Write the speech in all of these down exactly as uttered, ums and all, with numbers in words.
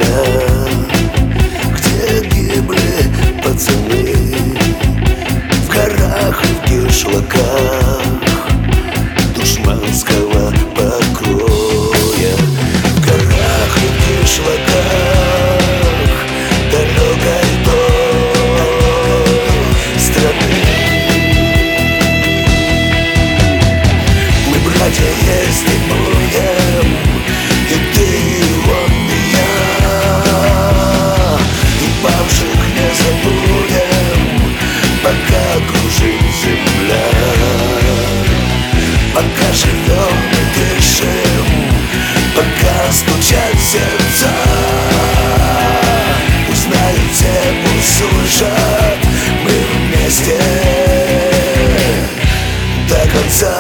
война, где гибли пацаны в горах и в кишлаках душманского покроя. В горах и в кишлаках далекой той страны. Мы, братья, есть и будем, и ты, и он, и я, и павших не забудем, пока кружит земля. Пока живем и дышим, пока стучат сердца, узнают все, услышат, мы вместе до конца.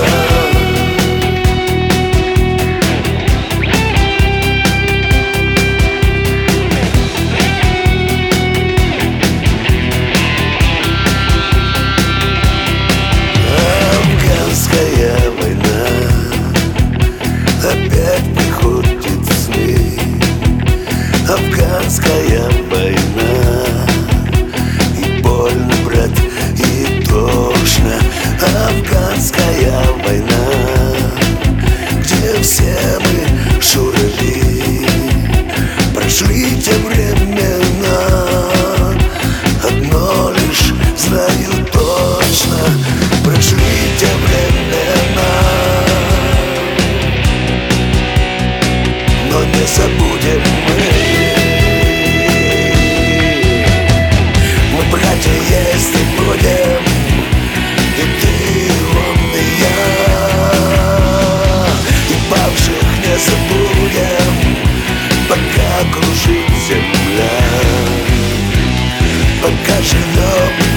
Опять приходит сны. Афганская война. И больно, брат, и тошно. Афганская война, где все мы шурули. Прошли те времена, одно лишь знаю точно. Прошли те времена, но не забудем мы. Мы, братья, есть и будем, и ты, и он, и я, и павших не забудем, пока кружит земля. Пока живем